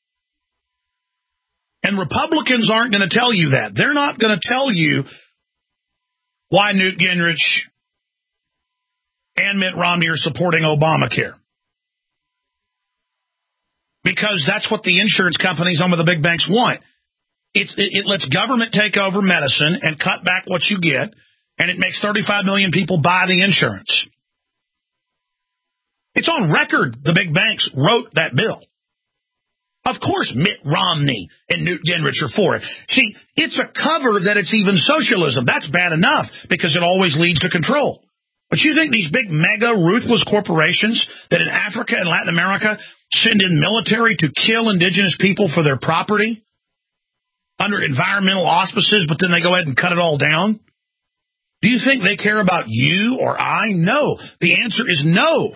And Republicans aren't going to tell you that. They're not going to tell you why Newt Gingrich and Mitt Romney are supporting Obamacare. Because that's what the insurance companies on with the big banks want. It lets government take over medicine and cut back what you get, and it makes 35 million people buy the insurance. It's on record the big banks wrote that bill. Of course Mitt Romney and Newt Gingrich are for it. See, it's a cover that it's even socialism. That's bad enough because it always leads to control. But you think these big mega ruthless corporations that in Africa and Latin America send in military to kill indigenous people for their property under environmental auspices, but then they go ahead and cut it all down? Do you think they care about you or I? No. The answer is no.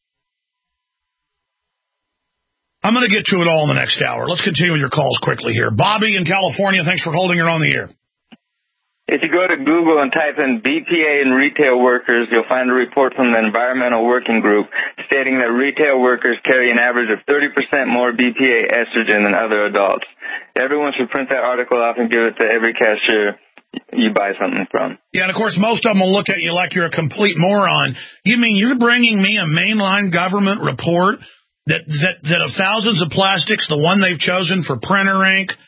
I'm going to get to it all in the next hour. Let's continue with your calls quickly here. Bobby in California, thanks for holding her on the air. If you go to Google and type in BPA and retail workers, you'll find a report from the Environmental Working Group stating that retail workers carry an average of 30% more BPA estrogen than other adults. Everyone should print that article off and give it to every cashier you buy something from. Yeah, and of course, most of them will look at you like you're a complete moron. You mean you're bringing me a mainline government report that of thousands of plastics, the one they've chosen for printer ink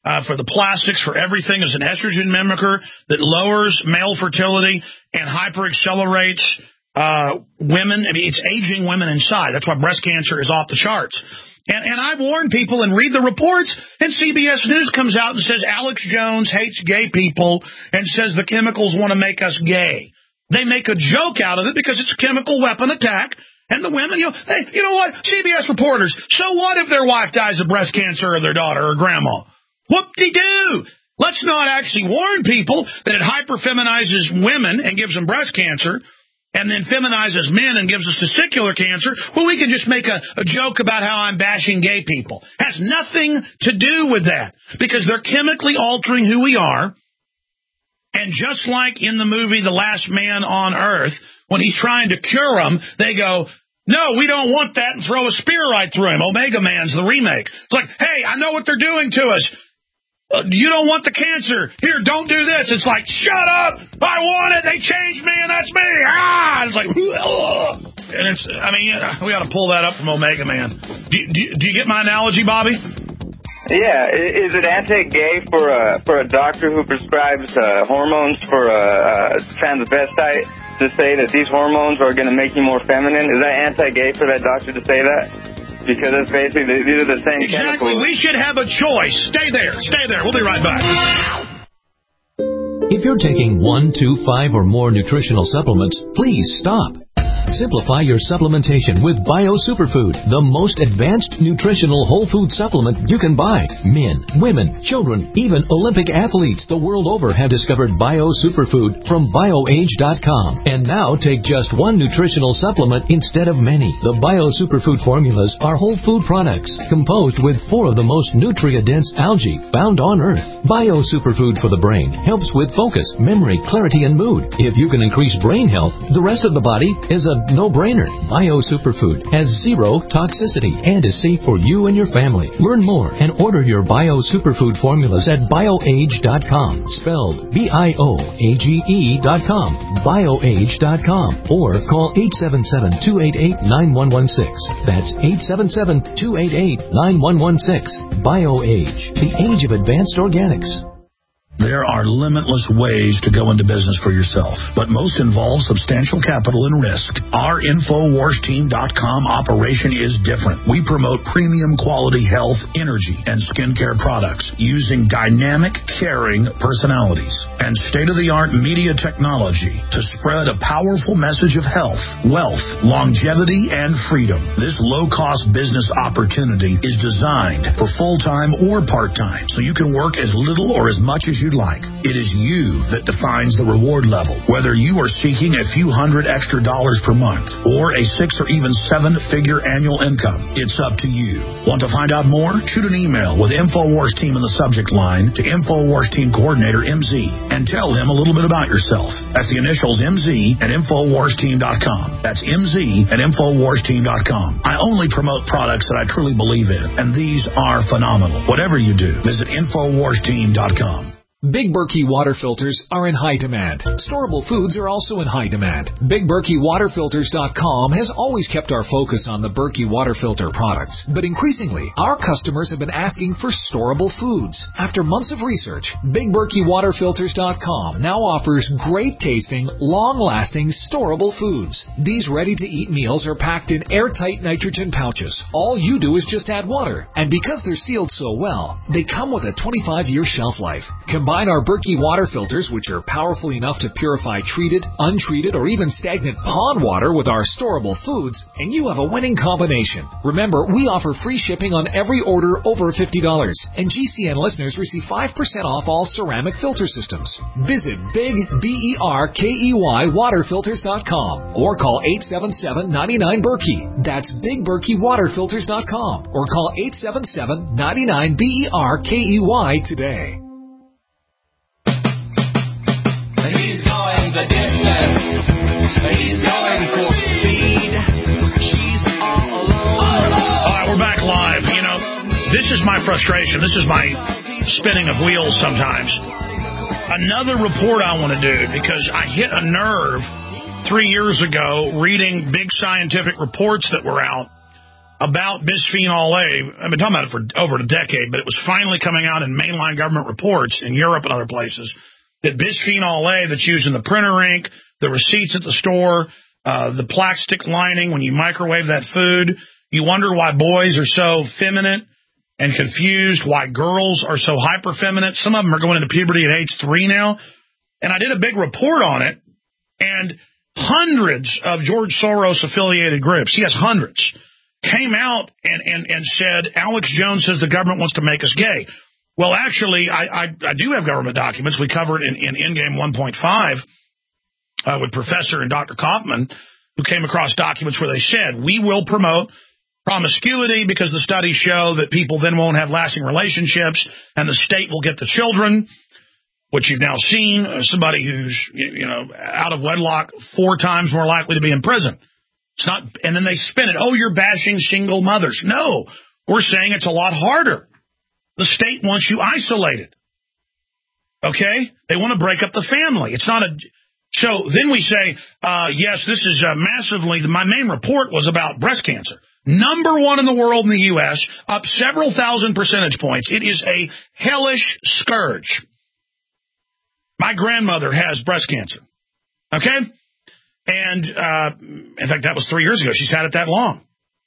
for the plastics, for everything, is an estrogen mimicker that lowers male fertility and hyperaccelerates women. I mean, it's aging women inside. That's why breast cancer is off the charts. And I warn people and read the reports, and CBS News comes out and says Alex Jones hates gay people and says the chemicals want to make us gay. They make a joke out of it because it's a chemical weapon attack. And the women, hey, you know what? CBS reporters, so what if their wife dies of breast cancer or their daughter or grandma? Whoop-de-doo! Let's not actually warn people that it hyperfeminizes women and gives them breast cancer, and then feminizes men and gives us testicular cancer, well, we can just make a joke about how I'm bashing gay people. Has nothing to do with that, because they're chemically altering who we are. And just like in the movie The Last Man on Earth, when he's trying to cure them, they go, no, we don't want that, and throw a spear right through him. Omega Man's the remake. It's like, hey, I know what they're doing to us. You don't want the cancer. Here, don't do this. It's like, shut up. I want it. They changed me, and that's me. Ah! It's like, ugh. And it's, I mean, we got to pull that up from Omega Man. Do you get my analogy, Bobby? Yeah. Is it anti-gay for a doctor who prescribes hormones for a transvestite to say that these hormones are going to make you more feminine? Is that anti-gay for that doctor to say that? Because it's basically, these are the same chemicals. Exactly. We should have a choice. Stay there. Stay there. We'll be right back. If you're taking 1, 2, 5, or more nutritional supplements, please stop. Simplify your supplementation with Bio Superfood, the most advanced nutritional whole food supplement you can buy. Men, women, children, even Olympic athletes the world over have discovered Bio Superfood from BioAge.com. And now take just one nutritional supplement instead of many. The Bio Superfood formulas are whole food products composed with 4 of the most nutrient-dense algae found on Earth. Bio Superfood for the brain helps with focus, memory, clarity, and mood. If you can increase brain health, the rest of the body is a no-brainer. Bio Superfood has 0 toxicity and is safe for you and your family. Learn more and order your Bio Superfood formulas at BioAge.com, spelled BIOAGE.com, BioAge.com, or call 877-288-9116. That's 877-288-9116. BioAge, the age of advanced organics. There are limitless ways to go into business for yourself, but most involve substantial capital and risk. Our InfoWarsTeam.com operation is different. We promote premium quality health, energy, and skincare products using dynamic, caring personalities and state-of-the-art media technology to spread a powerful message of health, wealth, longevity, and freedom. This low-cost business opportunity is designed for full-time or part-time, so you can work as little or as much as you'd like. It is you that defines the reward level. Whether you are seeking a few $100 extra per month or a 6 or even 7-figure annual income, it's up to you. Want to find out more? Shoot an email with InfoWars Team in the subject line to InfoWars Team Coordinator MZ and tell him a little bit about yourself. That's the initials MZ at InfoWarsTeam.com. That's MZ at InfoWarsTeam.com. I only promote products that I truly believe in, and these are phenomenal. Whatever you do, visit InfoWarsTeam.com. Big Berkey water filters are in high demand. Storable foods are also in high demand. BigBerkeyWaterFilters.com has always kept our focus on the Berkey water filter products, but increasingly, our customers have been asking for storable foods. After months of research, BigBerkeyWaterFilters.com now offers great-tasting, long-lasting, storable foods. These ready-to-eat meals are packed in airtight nitrogen pouches. All you do is just add water, and because they're sealed so well, they come with a 25-year shelf life. Combine our Berkey water filters, which are powerful enough to purify treated, untreated, or even stagnant pond water with our storable foods, and you have a winning combination. Remember, we offer free shipping on every order over $50, and GCN listeners receive 5% off all ceramic filter systems. Visit BigBerkeyWaterFilters.com or call 877-99-BERKEY. That's BigBerkeyWaterFilters.com or call 877-99-BERKEY today. He's going the distance. He's going for speed. She's all alone. All right, we're back live. You know, this is my frustration. This is my spinning of wheels sometimes. Another report I want to do because I hit a nerve 3 years ago reading big scientific reports that were out about bisphenol A. I've been talking about it for over a decade, but it was finally coming out in mainline government reports in Europe and other places that bisphenol A that's used in the printer ink, the receipts at the store, the plastic lining when you microwave that food. You wonder why boys are so feminine and confused, why girls are so hyper-feminine. Some of them are going into puberty at age 3 now. And I did a big report on it, and hundreds of George Soros-affiliated groups, he has hundreds, came out and said, Alex Jones says the government wants to make us gay. Well, actually, I do have government documents. We cover it in Endgame 1.5 with Professor and Dr. Kaufman, who came across documents where they said, we will promote promiscuity because the studies show that people then won't have lasting relationships and the state will get the children, which you've now seen, somebody who's, out of wedlock 4 times more likely to be in prison. It's not, and then they spin it, oh, you're bashing single mothers. No, we're saying it's a lot harder. The state wants you isolated. Okay? They want to break up the family. It's not a... So then we say, yes, this is massively... My main report was about breast cancer. Number 1 in the world in the U.S., up several thousand percentage points. It is a hellish scourge. My grandmother has breast cancer. Okay? And, in fact, that was 3 years ago. She's had it that long.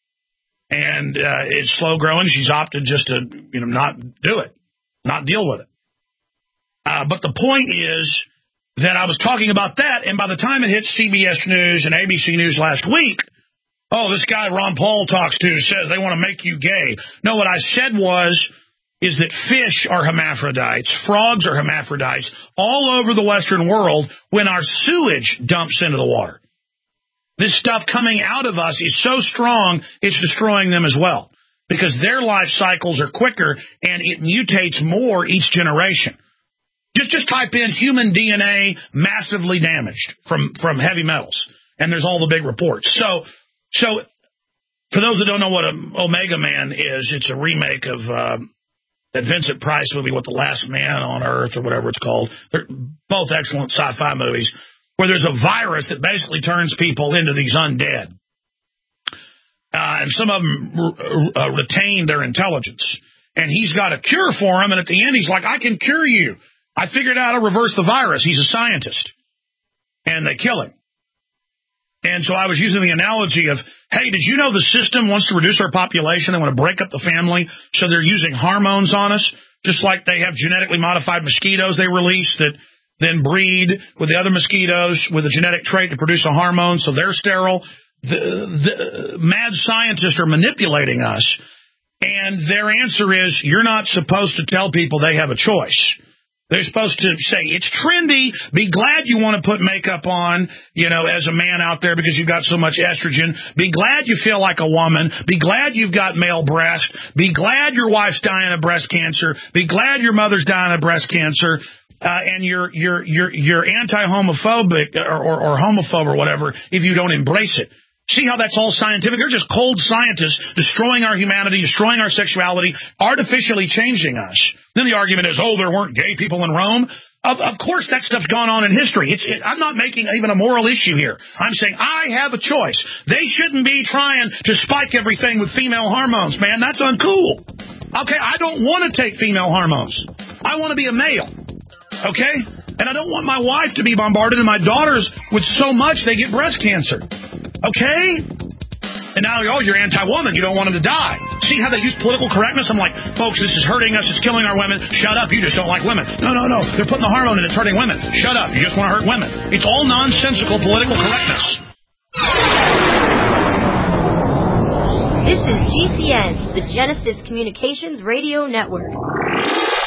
And it's slow growing. She's opted just to, not do it, not deal with it. But the point is that I was talking about that, and by the time it hit CBS News and ABC News last week, oh, this guy Ron Paul talks to says they want to make you gay. No, what I said is that fish are hermaphrodites, frogs are hermaphrodites all over the Western world when our sewage dumps into the water. This stuff coming out of us is so strong, it's destroying them as well because their life cycles are quicker and it mutates more each generation. Just type in human DNA massively damaged from heavy metals, and there's all the big reports. So for those that don't know what Omega Man is, it's a remake of that Vincent Price movie, What the Last Man on Earth or whatever it's called. They're both excellent sci-fi movies where there's a virus that basically turns people into these undead. And some of them retain their intelligence. And he's got a cure for them, and at the end he's like, I can cure you. I figured out how to reverse the virus. He's a scientist. And they kill him. And so I was using the analogy of, hey, did you know the system wants to reduce our population? They want to break up the family, so they're using hormones on us, just like they have genetically modified mosquitoes they release that then breed with the other mosquitoes with a genetic trait to produce a hormone, so they're sterile. The mad scientists are manipulating us, and their answer is, you're not supposed to tell people they have a choice. They're supposed to say, it's trendy, be glad you want to put makeup on, as a man out there because you've got so much estrogen. Be glad you feel like a woman. Be glad you've got male breast. Be glad your wife's dying of breast cancer. Be glad your mother's dying of breast cancer. And you're anti-homophobic or homophobe or whatever if you don't embrace it. See how that's all scientific? They're just cold scientists destroying our humanity, destroying our sexuality, artificially changing us. Then the argument is, there weren't gay people in Rome. Of course that stuff's gone on in history. I'm not making even a moral issue here. I'm saying I have a choice. They shouldn't be trying to spike everything with female hormones, man. That's uncool. Okay, I don't want to take female hormones. I want to be a male. Okay? And I don't want my wife to be bombarded and my daughters with so much they get breast cancer. Okay? And now, you're anti-woman. You don't want them to die. See how they use political correctness? I'm like, folks, this is hurting us. It's killing our women. Shut up. You just don't like women. No. They're putting the hormone in. It's hurting women. Shut up. You just want to hurt women. It's all nonsensical political correctness. This is GCN, the Genesis Communications Radio Network.